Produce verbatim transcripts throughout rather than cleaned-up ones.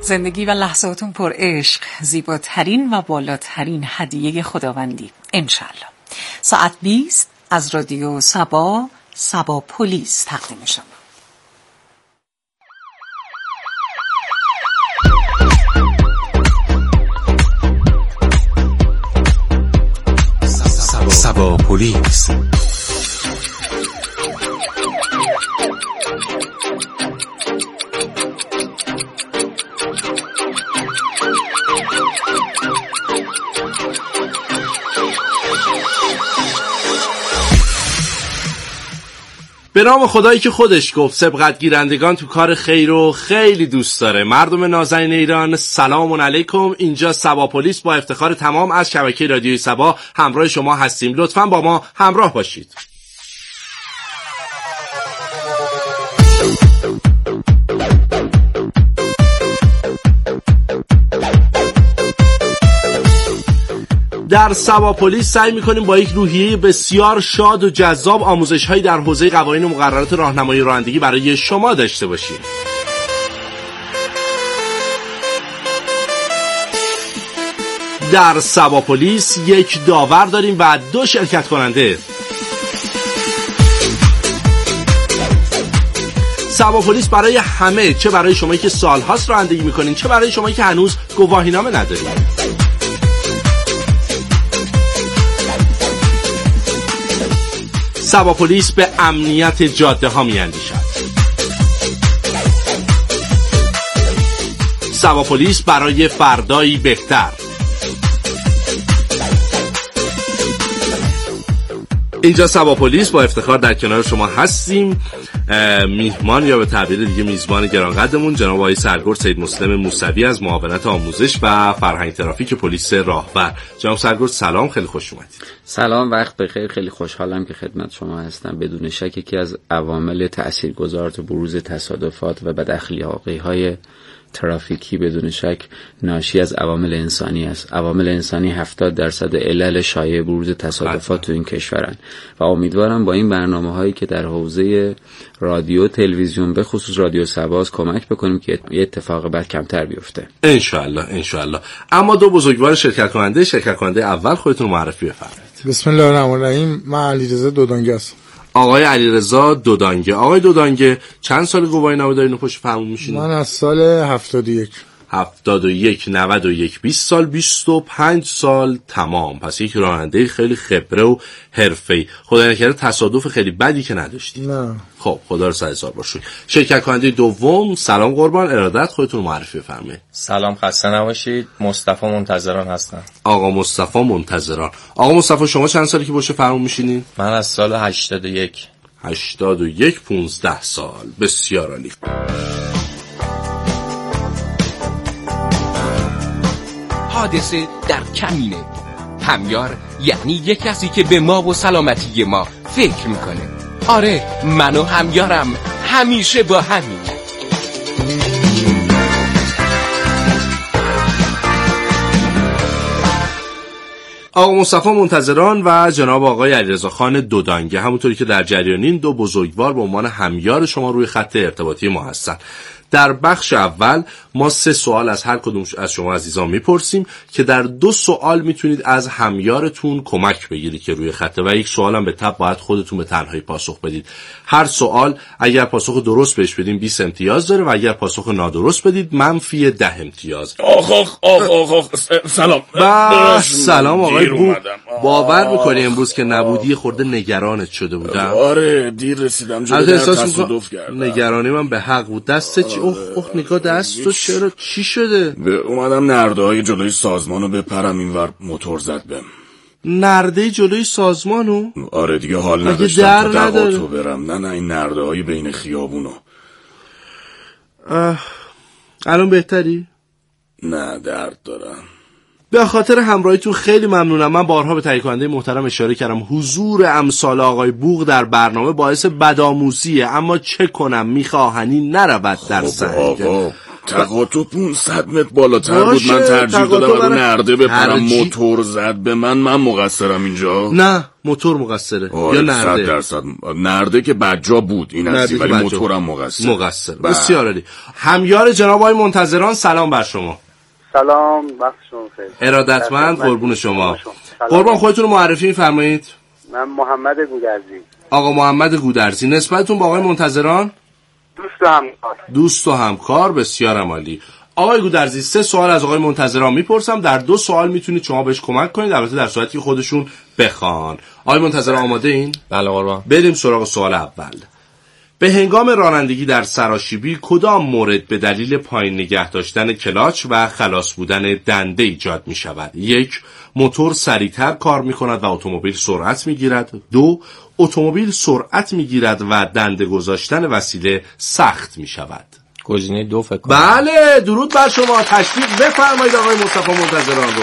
زندگی و لحظاتون پر عشق، زیباترین و بالاترین هدیه خداوندی انشالله. ساعت بیست از رادیو سبا، سبا پلیس تقدیم شما. سبا پلیس. به نام خدایی که خودش گفت سبقت گیرندگان تو کار خیر رو خیلی دوست داره. مردم نازنین ایران سلام علیکم. اینجا سبا پلیس با افتخار تمام از شبکه رادیوی سبا همراه شما هستیم. لطفاً با ما همراه باشید. در سبا پلیس سعی می‌کنیم با یک روحیه بسیار شاد و جذاب آموزش‌هایی در حوزه قوانین و مقررات راهنمایی رانندگی برای شما داشته باشیم. در سبا پلیس یک داور داریم و دو شرکت کننده. سبا پلیس برای همه، چه برای شمایی که سال‌هاست رانندگی می‌کنین، چه برای شمایی که هنوز گواهینامه ندارید. سبا پلیس به امنیت جاده ها می اندیشد. سبا پلیس برای فردایی بهتر. اینجا سبا پلیس با افتخار در کنار شما هستیم. میهمان یا به تعبیر دیگه میزبان گرانقدرمون جناب آقای سرگرد سید مسلم موسوی از معاونت آموزش و فرهنگ ترافیک پلیس راهور. جناب سرگرد سلام، خیلی خوش اومدید. سلام، وقت بخیر. خیلی خوشحالم که خدمت شما هستم. بدون شک یکی از عوامل تاثیرگذار تو بروز تصادفات و بداخلاقی‌های ترافیکی بدون شک ناشی از عوامل انسانی است. عوامل انسانی هفتاد درصد علل شایع بروز تصادفات تو این کشورن و امیدوارم با این برنامه‌هایی که در حوزه رادیو تلویزیون به خصوص رادیو سباز کمک بکنیم که یه اتفاق بعد کمتر بیفته. ان شاء الله ان شاء الله. اما دو بزرگوار شرکت کننده، شرکت کننده اول خودتون معرفی بفرمایید. بسم الله الرحمن الرحیم. من علیرضا دودانگه هستم. آقای علیرضا دودانگه. آقای دودانگه چند سال گواهینامه دارین و پشت فرمون میشینید؟ من از سال هفتاد و یک هفتاد و یک نود و یک بیست سال، بیست و پنج سال تمام. پس یک راننده خیلی خبره و حرفه‌ای. خدا نکنه تصادف خیلی بدی که نداشتید. نه. خب خدا رو سر هزار باشید. شرکت کننده دوم، سلام قربان، ارادت خودتون رو معرفی بفرمایید. سلام، خسته نباشید. مصطفی منتظران هستم. آقا مصطفی منتظران. آقا مصطفی شما چند سالی که پشت فرمون میشینید؟ من از سال هشتاد و یک. هشتاد و یک، پانزده سال. بسیار عالی. حادثه در کمینه. همیار یعنی یک کسی که به ما و سلامتی ما فکر میکنه. آره، من و همیارم همیشه با همین. آقا مصطفی منتظران و جناب آقای علیرضا خان دودانگه، همونطوری که در جریانین، دو بزرگوار به عنوان همیار شما روی خط ارتباطی ما هستن. در بخش اول ما سه سوال از هر کدوم از شما عزیزان میپرسیم که در دو سوال میتونید از همیارتون کمک بگیرید که روی خطه و یک سوال هم به تبع باید خودتون به تنهایی پاسخ بدید. هر سوال اگر پاسخ درست بهش بدیم بیست امتیاز داره و اگر پاسخ نادرست بدید منفی ده امتیاز. آخ آخ آخ آخ سلام. با سلام آقای بو. باور میکنی امروز که نبودی خورده نگرانت شده بودم؟ آره دیر رسیدم، جلوی در تصادف کردم. نگرانی من به حق بود. دست چی؟ اوه اوه نگاه دستو چرا؟ چی شده؟ اومدم نرده های جلوی سازمانو بپرم اینور موتور زد بهم. نرده جلوی سازمانو؟ آره دیگه حال نداشتم تا دقاتو برم. نه نه این نرده های بین خیابونو. الان بهتری؟ نه درد دارم. به خاطر همراهیتون خیلی ممنونم. من بارها به تهیه کننده محترم اشاره کردم حضور امثال آقای بوق در برنامه باعث بدآموزیه، اما چه کنم میخواهنی نرود در سنگ. تقاطع پانصد متر بالاتر بود، من ترجیح دادم رو نرده بپرم. موتور زد به من، من مقصرم اینجا؟ نه موتور مقصره یا نرده؟ صد درصد نرده که بجا بود این هستی، ولی موتورم مقصر. مقصر. بسیار عالی. همیار جناب آقای منتظران، سلام بر شما. سلام، وقتشون خیر. ارادتمند، قربون شما. قربان خودتون رو معرفی می‌فرمایید. من محمد گودرزی. آقا محمد گودرزی، نسبتتون با آقای منتظران؟ دوست و همکار. دوست و همکار، بسیار عالی. آقای گودرزی، سه سوال از آقای منتظران میپرسم، در دو سوال میتونید شما بهش کمک کنید، البته در صورتی که خودشون بخوان. آقای منتظران آماده این؟ بله قربان. بریم سراغ سوال اول. به هنگام رانندگی در سراشیبی کدام مورد به دلیل پایین نگه داشتن کلاچ و خلاص بودن دنده ایجاد می شود؟ یک، موتور سریعتر کار می کند و اتومبیل سرعت می گیرد. دو، اتومبیل سرعت می گیرد و دنده گذاشتن وسیله سخت می شود. گزینه دو فکر کنم. بله، درود بر شما. تشویق بفرمایید آقای مصطفی منتظران رو.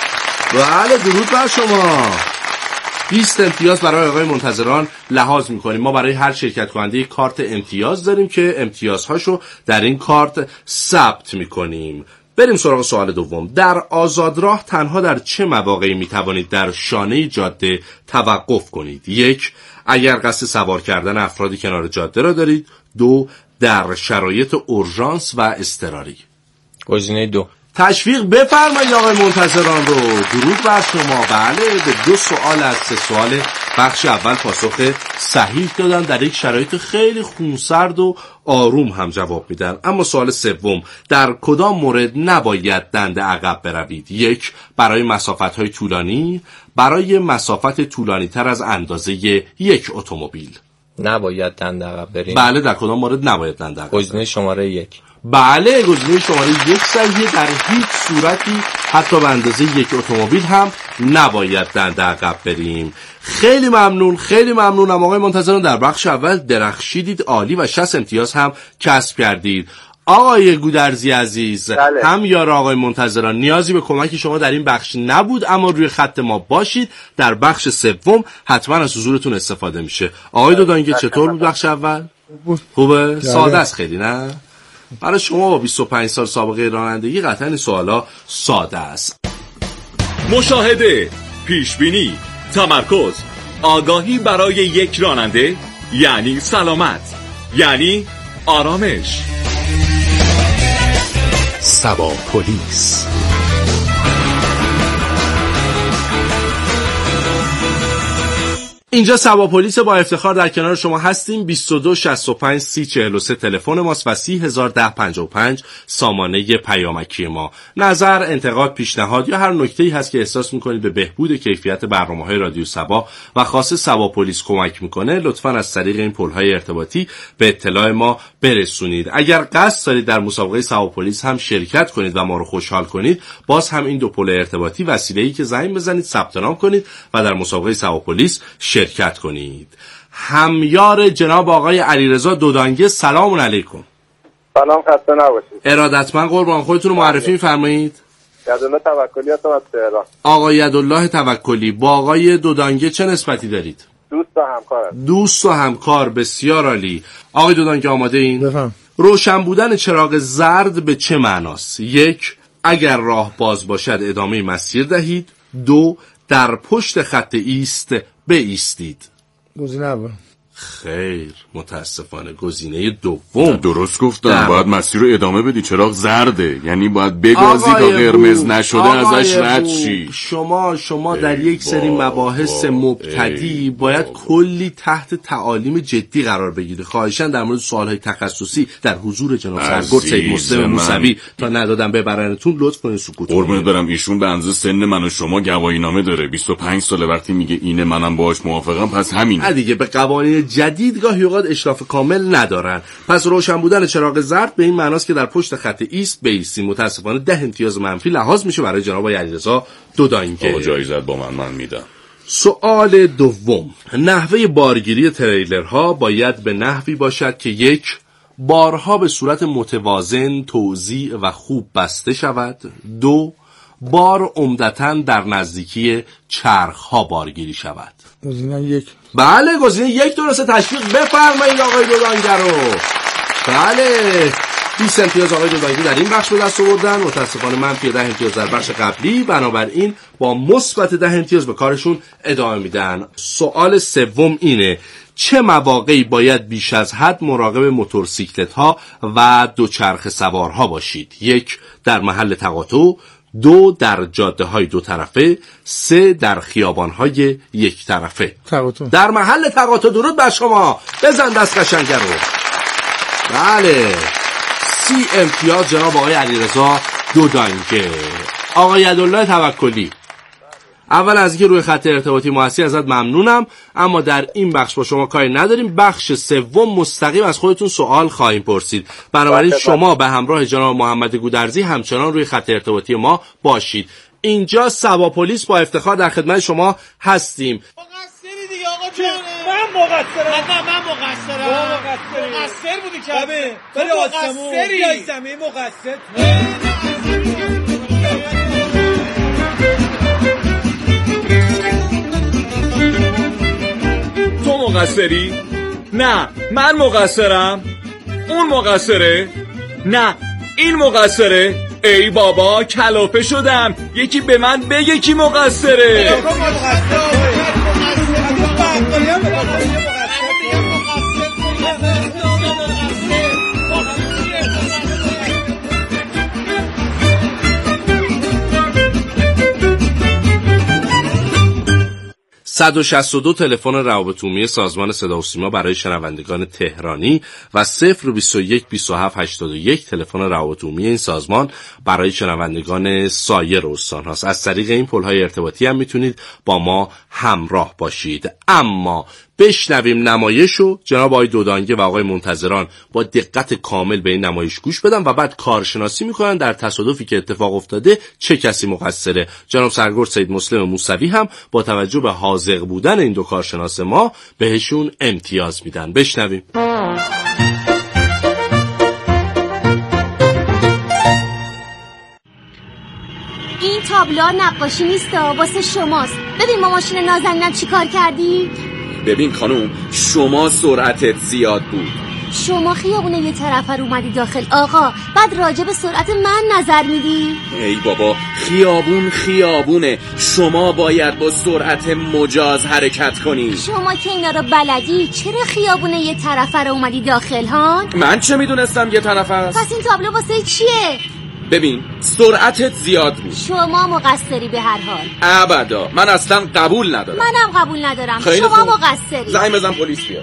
بله، درود بر شما. بیست امتیاز برای آقای منتظران لحاظ میکنیم. ما برای هر شرکت کننده یک کارت امتیاز داریم که امتیازهاشو در این کارت ثبت میکنیم. بریم سراغ سوال دوم. در آزادراه تنها در چه مواقعی میتوانید در شانه جاده توقف کنید؟ یک، اگر قصد سوار کردن افرادی کنار جاده را دارید. دو، در شرایط اورژانس و اضطراری. گزینه دو. تشویق بفرمایید آقای منتظران رو. درود بر شما. بله، به دو سوال از سه سوال بخش اول پاسخ صحیح دادن، در یک شرایط خیلی خونسرد و آروم هم جواب میدن. اما سوال سوم، در کدام مورد نباید دنده عقب بروید؟ یک، برای مسافت‌های طولانی، برای مسافت طولانی تر از اندازه یک اتومبیل. نباید دنده عقب بریم. بله، در کدام مورد نباید دنده عقب؟ گزینه شماره یک. بله، گزینه شماره یک صحیحه. در هیچ صورتی حتی به اندازه یک اتومبیل هم نباید دنده عقب بریم. خیلی ممنون، خیلی ممنونم آقای منتظران. در بخش اول درخشیدید، عالی، و شصت امتیاز هم کسب کردید. آقای گودرزی عزیز، بله. هم یار آقای منتظران، نیازی به کمک شما در این بخش نبود، اما روی خط ما باشید. در بخش سوم حتما از حضورتون استفاده میشه. آقای دودانگه چطور بود بخش اول؟ خوبه؟ ساده است خیلی، نه؟ برای شما با بیست و پنج سال سابقه رانندگی قطعا این سوالا ساده است. مشاهده، پیشبینی، تمرکز، آگاهی برای یک راننده یعنی سلامت، یعنی آرامش. سبا پلیس. اینجا سبا پلیس، با افتخار در کنار شما هستیم. بیست و دو شصت و پنج سی چهل و سه تلفن ماست و سی هزار و ده پنجاه و پنج سامانه پیامکی ما. نظر، انتقاد، پیشنهاد یا هر نکته‌ای هست که احساس می‌کنید به بهبود کیفیت برنامه‌های رادیو سبا و خاصه سبا پلیس کمک می‌کنه، لطفاً از طریق این پل‌های ارتباطی به اطلاع ما برسونید. اگر قصد دارید در مسابقه سبا پلیس هم شرکت کنید و ما رو خوشحال کنید، باز هم این دو پل ارتباطی وسیله‌ای که زنگ بزنید، ثبت نام کنید و در مسابقه سبا پلیس شرکت کنید. همیار جناب آقای علیرضا دودانگه، سلام علیکم. سلام، خسته نباشید. ارادتمند، قربان. خودتون رو معرفی می‌فرمایید؟ یدالله توکلی هستم از تهران. آقای یدالله توکلی، با آقای دودانگه چه نسبتی دارید؟ دوست و همکار. دوست و همکار، بسیار عالی. آقای دودانگه آماده این؟ بفهم. روشن بودن چراغ زرد به چه معناست؟ یک، اگر راه باز باشد ادامه مسیر دهید. دو، در پشت خط ایست بایستید. گزینه اول. خیر، متاسفانه گزینه دوم. درست گفتم، باید مسیر رو ادامه بدی، چراغ زرده، یعنی باید بگازی تا قرمز نشده ازش رد شی. شما شما در یک سری مباحث مبتدی باید کلی تحت تعالیم جدی قرار بگیری. خواهشاً در مورد سوالهای تخصصی در حضور جناب سرگرد سید مسلم موسوی تا ندادم ببرنتون لطف کنید سکوت کنید. قربونت برم، ایشون به اندازه سن من و شما گواهی نامه داره، بیست و پنج ساله. وقتی میگه اینه منم باهاش موافقم، پس همینه دیگه. به قوانین جدید گاهی اوقات اشراف کامل ندارن. پس روشن بودن چراغ زرد به این معناست که در پشت خط ایست بایستیم. متاسفانه ده امتیاز منفی لحاظ میشه برای جناب علیرضا دودانگه. آقا جایزت با من من میدم. سوال دوم، نحوه بارگیری تریلرها باید به نحوی باشد که یک، بارها به صورت متوازن توزیع و خوب بسته شود. دو، بار عمدتاً در نزدیکی چرخها بارگیری شود. گزینه یک. بله، گزینه یک درسته. تشویق بفرمایید آقای دودانگه رو. بله، بیست امتیاز آقای دودانگی در این بخش به دست آوردن. متاسفانه منفی ده امتیاز در بخش قبلی، بنابراین با مثبت ده امتیاز به کارشون ادامه میدن. سوال سوم اینه: چه مواقعی باید بیش از حد مراقب موتورسیکلت ها و دوچرخه سوارها باشید؟ یک، در محل تقاطع، دو، در جاده های دو طرفه، سه، در خیابان های یک طرفه. تقاطع. در محل تقاطع. درود بر شما، بزن دست قشنگ رو. بله، سی امتیاز جناب آقای علیرضا دودانگه. آقای عبدالله توکلی، اول از اینکه روی خط ارتباطی ما هستی ازت ممنونم، اما در این بخش با شما کاری نداریم. بخش سوم مستقیم از خودتون سوال خواهیم پرسید، بنابراین شما به همراه جناب محمد گودرزی همچنان روی خط ارتباطی ما باشید. اینجا سبا پلیس با افتخار در خدمت شما هستیم. مقصری دیگه آقا جانه. من مقصرم. نه من مقصرم. مقصری. مقصر بودی که. بله. ولی مقصری. یا زمین مقصر. تو مقصری؟ نه من مقصرم. اون مقصره؟ نه این مقصره. ای بابا کلافه شدم، یکی به من بگه کی مقصره. صد و شصت و دو تلفن روابط عمومی سازمان صدا و سیما برای شنوندگان تهرانی و صفر بیست و یک بیست و هفت هشتاد و یک تلفن روابط عمومی این سازمان برای شنوندگان سایر استان هاست. از طریق این پل‌های ارتباطی هم میتونید با ما همراه باشید. اما بشنویم نمایشو. جناب آقای دودانگه و آقای منتظران با دقت کامل به این نمایش گوش بدن و بعد کارشناسی میکنن در تصادفی که اتفاق افتاده چه کسی مقصره. جناب سرگرد سید مسلم موسوی هم با توجه به حاذق بودن این دو کارشناس ما بهشون امتیاز میدن. بشنویم. این تابلو نقاشی نیست، واسه شماست. ببین ما ماشین نازنینم چی کار کردی؟ ببین خانوم، شما سرعتت زیاد بود. شما خیابونه یه طرف رو اومدی داخل آقا، بعد راجع به سرعت من نظر میدی؟ ای بابا، خیابون خیابونه، شما باید با سرعت مجاز حرکت کنی. شما که اینا رو بلدی، چرا خیابونه یه طرف رو اومدی داخل ها؟ من چه میدونستم یه طرف است؟ پس این تابلو واسه چیه؟ ببین سرعتت زیاد بود. شما مقصری به هر حال. ابدا، من اصلا قبول ندارم. منم قبول ندارم. شما خوب. مقصری. زنگ بزن پلیس بیاد.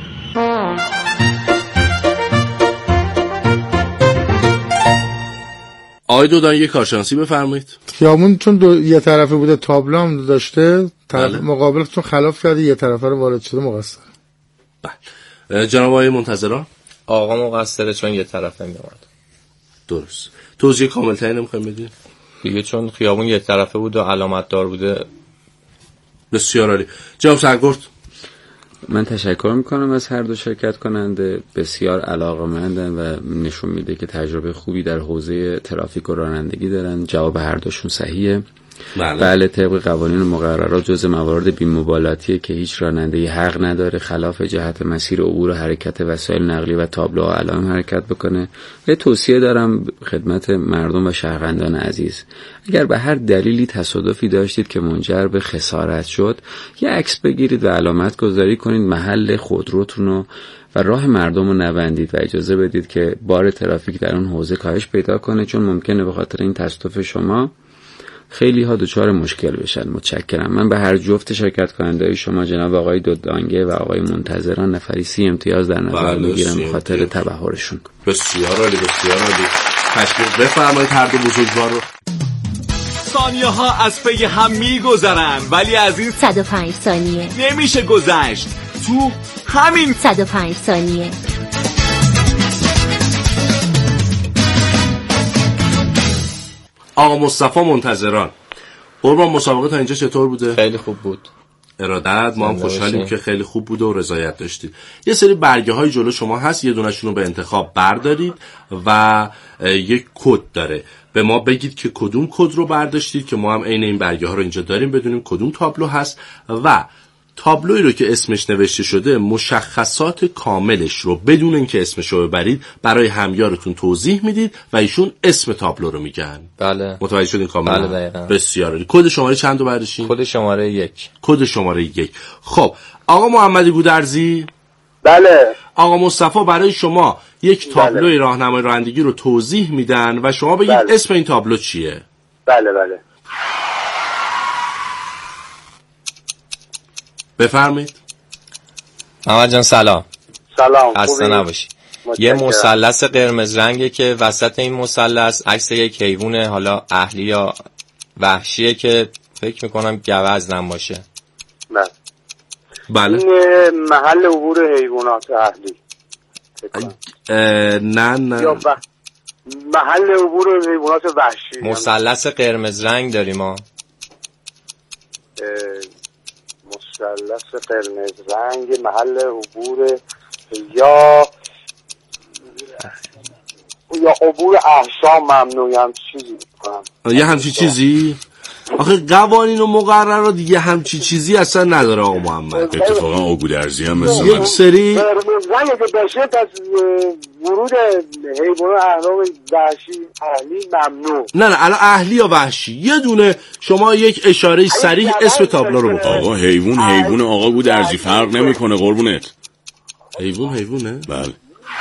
آقای دودان یک کارشناسی بفرمایید. خیابون چون دو... یه طرفه بوده، تابلو هم داشته، طرف مقابلتون خلاف کرده، یه طرفه رو وارد شده، مقصر. بله. جناب آقای منتظران؟ آقا مقصره چون یه طرفه میومد. درست. توضیح کامل تری نمیخوایم بدین؟ دیگه چون خیابون یک طرفه بود و علامت دار بوده. بسیار عالی. جناب سرگرد؟ من تشکر میکنم از هر دو شرکت کننده، بسیار علاقه‌مندن و نشون میده که تجربه خوبی در حوزه ترافیک و رانندگی دارن. جواب هر دوشون صحیحه. بله, بله طبق قوانین و مقررات جزء موارد بی‌مبالاتیه که هیچ راننده‌ای حق نداره خلاف جهت مسیر عبور و حرکت وسایل نقلیه و تابلوها علائم حرکت بکنه. یه توصیه دارم خدمت مردم و شهروندان عزیز، اگر به هر دلیلی تصادفی داشتید که منجر به خسارت شد، یه عکس بگیرید و علامت گذاری کنید محل خودروتون رو و راه مردم رو نبندید و اجازه بدید که بار ترافیک در اون حوزه کاهش پیدا کنه، چون ممکنه به خاطر این تصادف شما خیلی ها دچار مشکل بشن. متشکرم. من به هر جفت شرکت کننده شما جناب آقای دودانگه و آقای منتظران نفری سی امتیاز در نظر میگیرم به خاطر تبحرشون. بسیار عالی، بسیار عالی. تشکر بفرمایید هر دو بزرگوار رو. ثانیه ها از پی هم میگذرن ولی از این صد و پنج ثانیه نمیشه گذشت. تو همین صد و پنج ثانیه آقا مصطفی منتظران، قربان مسابقه تا اینجا چطور بوده؟ خیلی خوب بود. ارادت، ما هم خوشحالیم که خیلی خوب بوده و رضایت داشتید. یه سری برگه های جلو شما هست، یه دونشون رو به انتخاب بردارید و یک کد داره. به ما بگید که کدوم کد رو برداشتید که ما هم عین این برگه ها رو اینجا داریم بدونیم کدوم تابلو هست و تابلویی رو که اسمش نوشته شده مشخصات کاملش رو بدون اینکه اسمش رو ببرید برای همیارتون توضیح میدید و ایشون اسم تابلو رو میگن. بله. متوجه شدین کاملا؟ بله دقیقاً. بسیار عالی. کد شماره چند رو برداشتین؟ کد شماره یک. کد شماره یک. خب آقا محمد گودرزی. بله. آقا مصطفی برای شما یک تابلوی بله. راهنمای رانندگی رو توضیح میدن و شما بگید بله. اسم این تابلو چیه؟ بله بله. بفرمایید. محمد جان سلام. سلام. خسته نباشی. یه مثلث قرمز رنگه که وسط این مثلث عکس یک حیوان حالا اهلی یا وحشیه که فکر میکنم گوزن باشه. بله. بله. این محل عبور حیوانات اهلی. نه نه. یا ب... محل عبور حیوانات وحشی. مثلث قرمز رنگ داریم ما. مثلث قرمز رنگ محل عبور یا یا عبور احشام ممنوع هم چیزی کنم. یه همچی چیزی؟ آخه قوانین و مقررات دیگه همچی چیزی اصلا نداره آقا محمد. اتفاقا آقا گودرزی هم مثل یک سری قرمز رنگ که باشه از ورود حیوان اهرام وحشی اهلی ممنوع. نه نه الان اهلی یا وحشی یه دونه شما یک اشاره صریح اسم تابلو رو بکنید. آقا حیوان حیوان آقا گودرزی فرق نمیکنه قربونت. حیوان حیوانه؟ بله.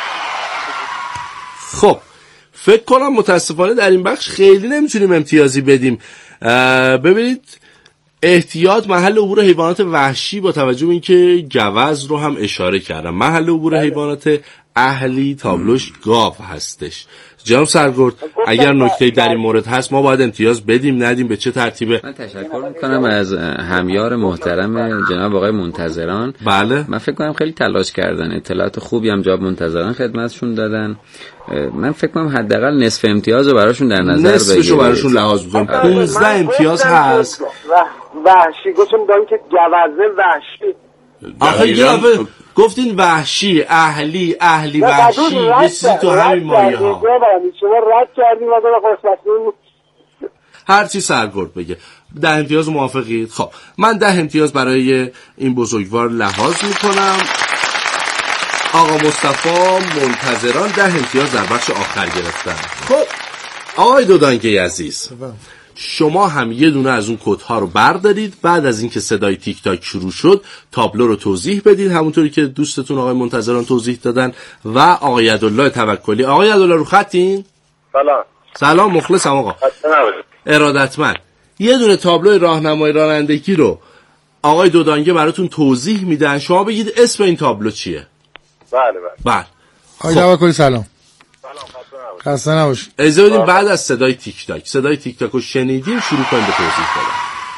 خب فکر کنم متاسفانه در این بخش خیلی نمیتونیم امتیازی بدیم. ببینید احتیاط محل عبور حیوانات وحشی با توجه به اینکه گوز رو هم اشاره کردم. محل عبور حیوانات اهلی تابلوش گاو هستش. جناب سرگرد اگر نکته‌ای در این مورد هست ما باید امتیاز بدیم ندیم به چه ترتیبه؟ من تشکر میکنم از همیار محترم جناب آقای منتظران. بله من فکر کنم خیلی تلاش کردن، اطلاعات خوبی هم جناب منتظران خدمتشون دادن. من فکر کنم حداقل نصف امتیاز رو براشون در نظر بگیرید. نصفشو براشون لحاظ می‌کنم. پانزده امتیاز هست. وحشی گفتم دارم که گوزه وحشی. آخه یه دفعه گفتین وحشی اهلی اهلی وحشی یه چیزی تو همین مایه ها. شما رد کردیم و دارم هر چی سرگرد بگه. ده امتیاز موافقید؟ خب من ده امتیاز برای این بزرگوار لحاظ میکنم. آقا مصطفی منتظران ده امتیاز در بخش آخر گرفتن. خب آقای دودانگی عزیز شما هم یه دونه از اون کدها رو بردارید. بعد از اینکه صدای تیک تاک شروع شد تابلو رو توضیح بدید همونطوری که دوستتون آقای منتظران توضیح دادن. و آقای عبدالله توکلی. آقای عبدالله رو خطین؟ سلام. سلام مخلصم آقا. ارادتمند. یه دونه تابلو راهنمای رانندگی رو آقای دودانگه براتون توضیح میدن. شما بگید اسم این تابلو چیه؟ بله بله. بله. آقای توکلی سلام. خسته نباشید. اجازه بدید بعد از صدای تیک تاک صدای تیک تاک رو شنیدیم شروع کنیم به توضیح دادن.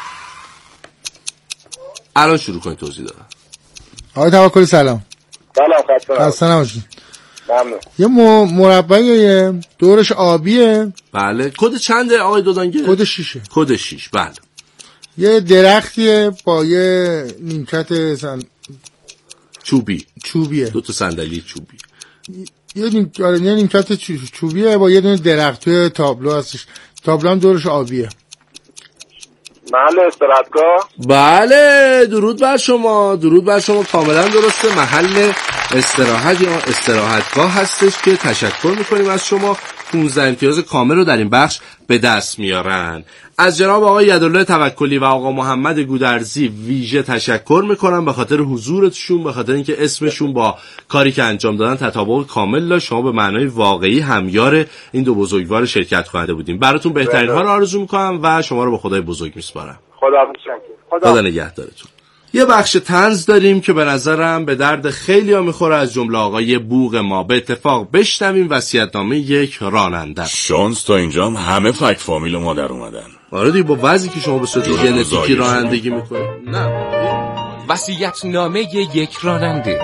الان شروع کنیم توضیح دادن. آقای توکلی سلام. سلام خسته نباشید. ممنون. یه مربعی دورش آبیه. بله. کد چنده آقای دودانگه؟ کد شیشه. کد شیش. بله. یه درختیه با یه نیمکت سن... چوبی. چوبیه. دو تا صندلی چوبی. یه نیم آره یه نیمکت چوبیه با یه دونه درخت توی تابلو هستش. تابلو هم دورش آبیه. محل استراحتگاه؟ بله درود بر شما. درود بر شما کاملا درسته. محل استراحت یا استراحتگاه هستش که تشکر میکنیم از شما. پانزده امتیاز کامل رو در این بخش به دست میارن. از جناب آقای عبدالله توکلی و آقا محمد گودرزی ویژه تشکر میکنم به خاطر حضورتشون، به خاطر اینکه اسمشون با کاری که انجام دادن تطابق کامل داشت. شما به معنای واقعی همیار این دو بزرگوار شرکت کننده بودیم. براتون بهترین ها رو آرزو میکنم و شما رو به خدای بزرگ میسپارم. خدا متشکرم. خدا نگهدارتون. یه بخش طنز داریم که به نظرم به درد خیلی ها میخوره از جمله آقای بوق ما. به اتفاق بشنویم وصیت‌نامه یک راننده. شانس تا اینجا هم همه فک فامیل ما در اومدن. آره دیگه با وضعی که شما به صورت ژنتیکی رانندگی میکنید. نه وصیت‌نامه یک راننده.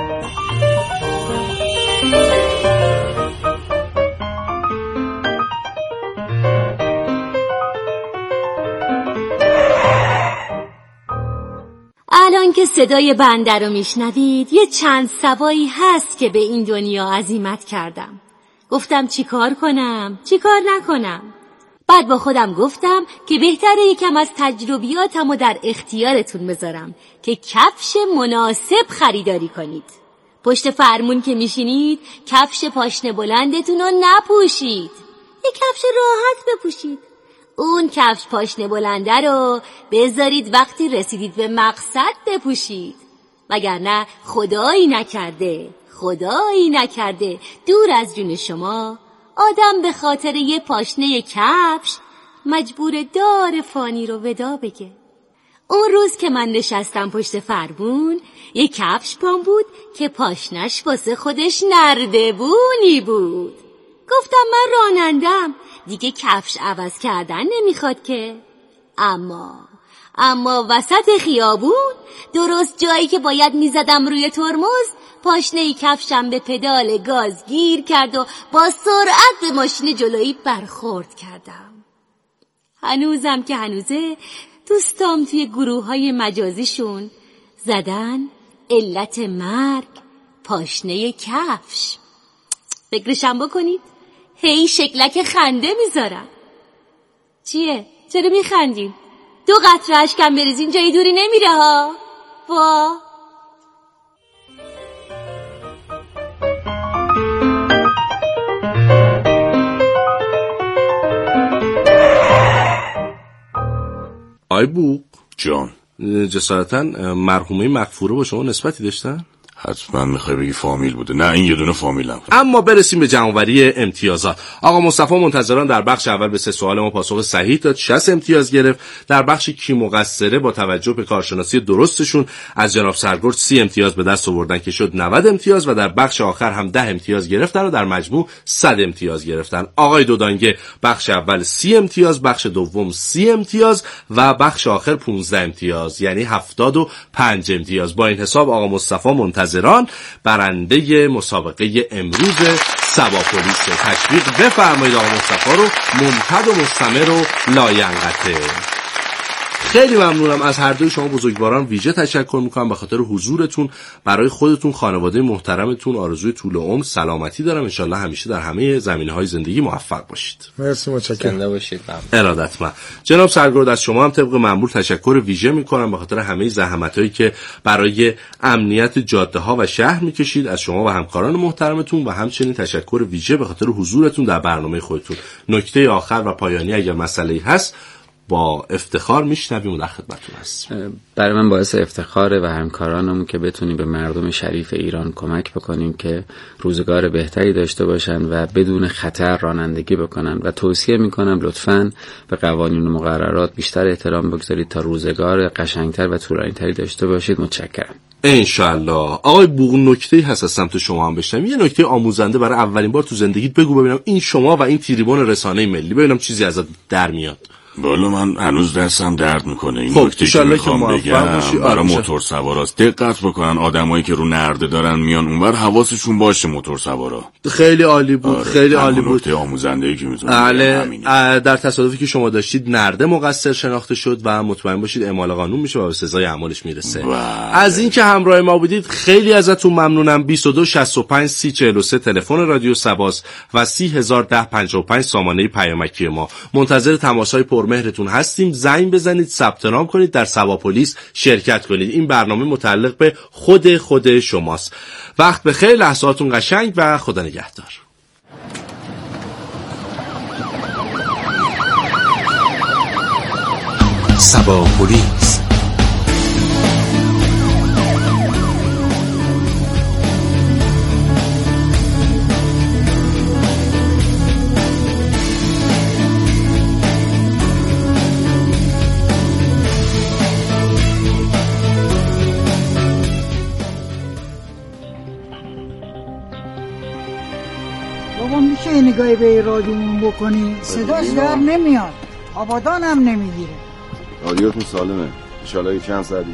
الان که صدای بنده رو میشنوید یه چند سبایی هست که به این دنیا عزیمت کردم. گفتم چی کار کنم چی کار نکنم. بعد با خودم گفتم که بهتره یکم از تجربیاتمو در اختیارتون بذارم که کفش مناسب خریداری کنید. پشت فرمون که میشینید کفش پاشنه بلندتون رو نپوشید، یه کفش راحت بپوشید. اون کفش پاشنه بلنده رو بذارید وقتی رسیدید به مقصد بپوشید، وگرنه خدایی نکرده خدایی نکرده دور از جون شما آدم به خاطر یه پاشنه کفش مجبور دار فانی رو ودا بگه. اون روز که من نشستم پشت فرمون یه کفش پام بود که پاشنش واسه خودش نردبونی بود. گفتم من رانندم دیگه کفش عوض کردن نمیخواد که. اما اما وسط خیابون درست جایی که باید میزدم روی ترمز پاشنه کفشم به پدال گاز گیر کرد و با سرعت به ماشین جلویی برخورد کردم. هنوزم که هنوزه دوستام توی گروه های مجازیشون زدن علت مرگ پاشنه کفش. فکرشم بکنید هی شکلک خنده میذارم. چیه؟ چرا میخندین؟ دو قطره اشکم بریزین جایی دوری نمیره ها. وا آی بوق جان، جسارتا مرحومه مغفوره با شما نسبتی داشتن؟ حتما میخوای بگی فامیل بوده. نه این یه دونه فامیل نبود. اما برسیم به جمع‌آوری امتیازات. آقا مصطفی منتظران در بخش اول به سه سوال ما پاسخ صحیح داد، شصت امتیاز گرفت. در بخش کی مقصره با توجه به کارشناسی درستشون از جناب سرگرد سی امتیاز به دست آوردن که شد نود امتیاز و در بخش آخر هم ده امتیاز گرفتن و در مجموع صد امتیاز گرفتن. آقای دودانگه بخش اول سی امتیاز، بخش دوم سی امتیاز و بخش آخر پانزده امتیاز، یعنی هفتاد و پنج امتیاز. با این حساب آقا مصطفی منتظران برنده مسابقه امروز سبا پلیس. تشویق بفرمایید آقا مصطفی رو ممتد و مستمر و لاینقطع. خیلی ممنونم از هر دوی شما بزرگواران. ویژه تشکر میکنم به خاطر حضورتون. برای خودتون، خانواده محترمتون آرزوی طول عمر، سلامتی دارم. انشالله همیشه در همه زمینه‌های زندگی موفق باشید. مرسی، متشکرم. زنده باشید. ارادتمند. جناب سرگرد از شما هم طبق معمول تشکر ویژه میکنم به خاطر همه زحمتایی که برای امنیت جاده ها و شهر میکشید. از شما و همکاران محترمتون و همچنین تشکر ویژه به خاطر حضورتون در برنامه خودتون. نکته آخر و پایانی اگر مسئله‌ای هست با افتخار میشنویم و در خدمتتون هستیم. برای من باعث افتخاره و همکارانمون که بتونیم به مردم شریف ایران کمک بکنیم که روزگار بهتری داشته باشن و بدون خطر رانندگی بکنن و توصیه میکنم لطفاً به قوانین و مقررات بیشتر احترام بگذارید تا روزگار قشنگتر و طولانی‌تری داشته باشید. متشکرم. انشالله. آقای بوق نکته‌ای هست از سمت شما هم بشنم، یه نکته آموزنده برای اولین بار تو زندگیت بگو ببینم این شما و این تریبون رسانه ملی ببینم چیزی ازت در میاد. بالا من هنوز دستم درد میکنه. این خب نکته که میخوام بگم برای موتور سواراست. دقت بکنن آدمایی که رو نرده دارن میان اونور حواسشون باشه موتور سوارا. خیلی عالی بود. آره. خیلی عالی بود. نکته آموزنده‌ای که میتونم بله. در تصادفی که شما داشتید نرده مقصر شناخته شد و مطمئن باشید اعمال قانون میشه و به سزای اعمالش میرسه. بله. از این که همراه ما بودید خیلی ازتون ممنونم. بیست و دو شصت و پنج سی چهل و سه تلفن رادیو سباس و سی هزار و ده پنجاه و پنج سامانه پیامکی ما. منتظر تماس‌های پرمهرتون هستیم. زنگ بزنید، ثبت نام کنید، در سبا پلیس شرکت کنید. این برنامه متعلق به خود خود شماست. وقت بخیر، لحظاتون قشنگ و خدا نگهدار. سبا پلیس. میشه نگاهی به رادیومون بکنی؟ صداش در نمیاد، آبادان هم نمیگیره. رادیوتون سالمه، انشالله یه چند ساعتی.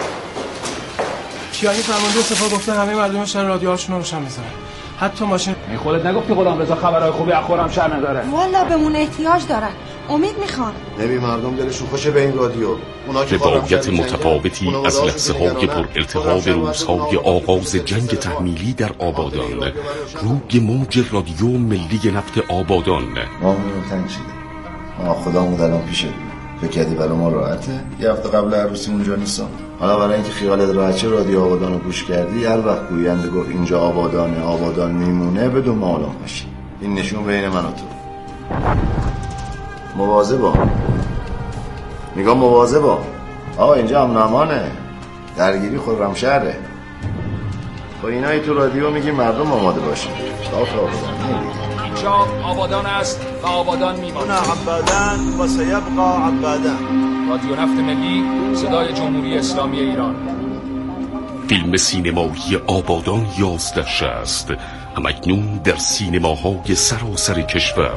چیانی فرمانده سپاه گفته همه مردمشن رادیوهاشون رو روشن بذارن، حتی ماشین. این خودت نگفتی غلام رضا خبرهای خوبی از خرمشهر نداره؟ والا بهمون احتیاج دارن، امید میخوان. نمی مردم دلشون خوشه به این رادیو. روایت متفاوتی از لحظه های پر التهاب روزهای آغاز جنگ تحمیلی در آبادان روی موج رادیو ملی نفت آبادان. مامون تنگ شده، ما خودمون الان پیشه فکر کردی برای ما راحته؟ یه هفته قبل عروسی اونجا نیستم. حالا برای اینکه خیالت راحت شه رادیو آبادان رو گوش کردی، هر وقت گوینده گفت اینجا آبادانه آبادان میمونه بدون معلوم باشی. این نشون بین من و تو. مواظبا میگم مواظبا. آقا اینجا امن امانه، درگیری خرم شهره. با اینایی تو رادیو میگی مردم آماده باشه. تا تا اینجا آبادان است و آبادان میمونه. عبادان و سیبقا عبادان. رادیو نفت ملی، صدای جمهوری اسلامی ایران. فیلم سینمایی آبادان یازده شصت همکنون در سینماهای سراسر کشور.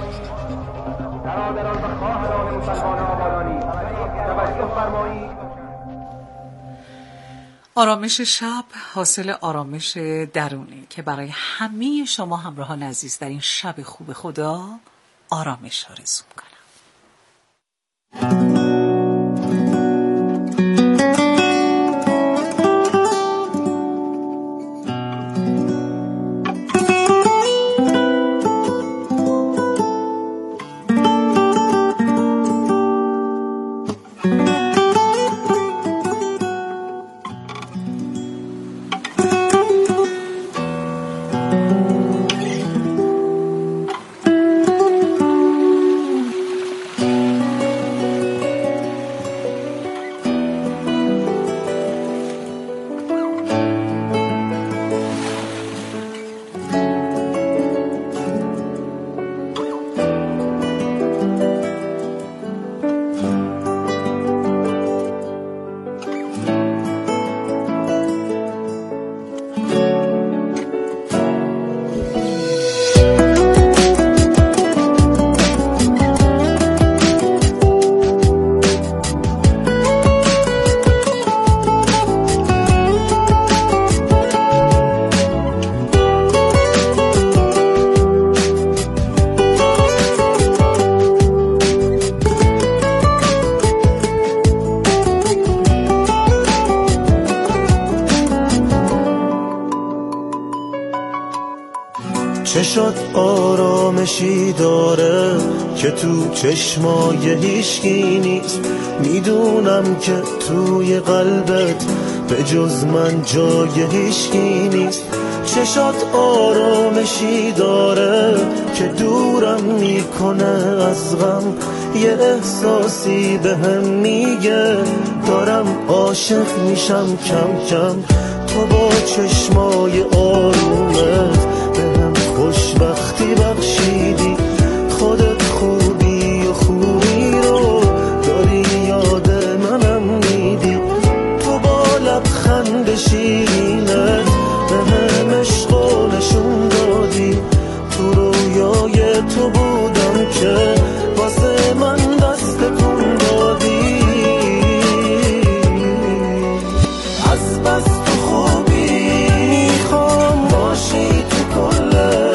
آرامش شب حاصل آرامش درونی که برای همه شما همراهان عزیز در این شب خوب خدا آرامش آرزو می‌کنم. چشات آرامشی داره که تو چشمای هیچکی نیست. میدونم که توی قلبت به جز من جای هیچکی نیست. چشات آرامشی داره که دورم میکنه از غم. یه احساسی به هم میگه دارم عاشق میشم کم کم. تو با چشمای آرومت خوشبختی بخشیدی. خودت خوبی و خوبی رو داری یاد منم میدی. تو با لبخند شیرینت به هم عشق و نشون دادی. تو رویای تو بودم که واسه من دست کن دادی. از بس تو خوبی میخوام باشی تو کل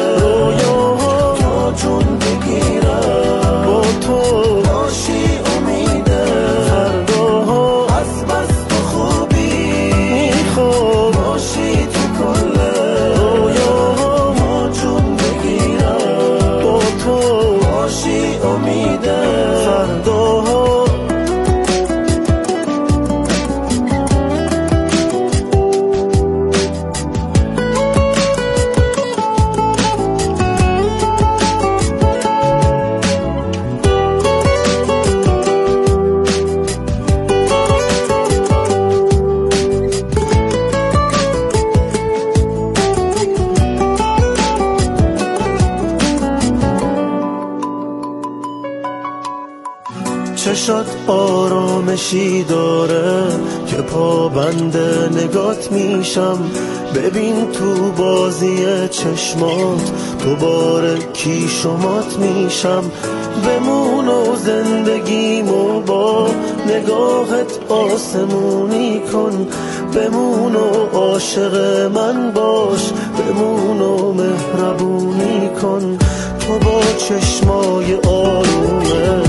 جون بگیرم با تو باشی امیده فردا. از بس تو خوبی میخوام باشی تو کل رویاها جون بگیرم با تو باشی امیده فردا. چشات آرامشی داره که پابند نگات میشم. ببین تو بازی چشمات دوباره کی شمات میشم. بمون و زندگیمو با نگاهت آسمونی کن. بمون و عاشق من باش. بمون و مهربونی کن. تو با چشمای آرومه